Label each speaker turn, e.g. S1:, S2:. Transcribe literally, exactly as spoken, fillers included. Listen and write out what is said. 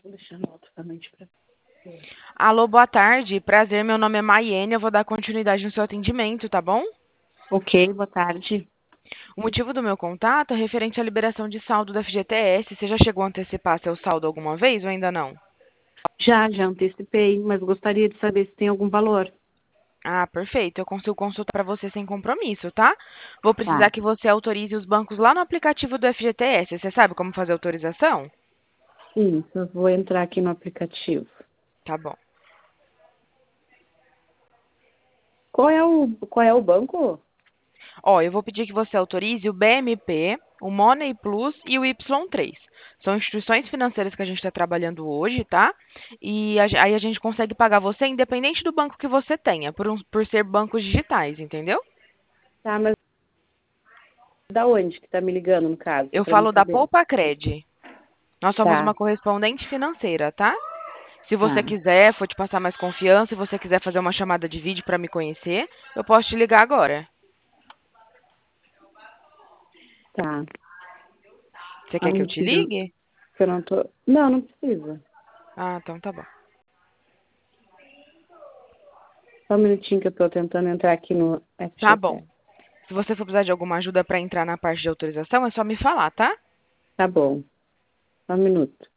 S1: Vou deixar no alto-falante pra...
S2: Alô, boa tarde. Prazer, meu nome é Maiene. Eu vou dar continuidade no seu atendimento, tá bom?
S1: Ok, boa tarde.
S2: O motivo do meu contato é referente à liberação de saldo do F G T S. Você já chegou a antecipar seu saldo alguma vez ou ainda não?
S1: Já, já antecipei, mas gostaria de saber se tem algum valor.
S2: Ah, perfeito. Eu consigo consultar para você sem compromisso, tá? Vou precisar
S1: Tá.
S2: que você autorize os bancos lá no aplicativo do F G T S. Você sabe como fazer autorização?
S1: Sim, eu vou entrar aqui no aplicativo.
S2: Tá bom.
S1: Qual é o, qual é o banco?
S2: Ó, eu vou pedir que você autorize o B M P, o Money Plus e o Y três. São instituições financeiras que a gente está trabalhando hoje, tá? E a ge- aí a gente consegue pagar você independente do banco que você tenha, por, um- por ser bancos digitais, entendeu?
S1: Tá, mas da onde que tá me ligando, no caso,
S2: Eu
S1: para mim
S2: falo da
S1: saber?
S2: Poupa Cred. Nós somos
S1: Tá,
S2: uma correspondente financeira, tá? Se você
S1: tá,
S2: quiser, for te passar mais confiança, se você quiser fazer uma chamada de vídeo para me conhecer, eu posso te ligar agora.
S1: tá.
S2: Você
S1: Ah,
S2: quer que eu te
S1: mentira,
S2: ligue?
S1: que eu não tô... Não, não precisa.
S2: Ah, então tá bom.
S1: Só um minutinho que eu tô tentando entrar aqui no
S2: Tá
S1: F G T.
S2: bom. Se você for precisar de alguma ajuda para entrar na parte de autorização, é só me falar, tá?
S1: Tá bom, só um minuto.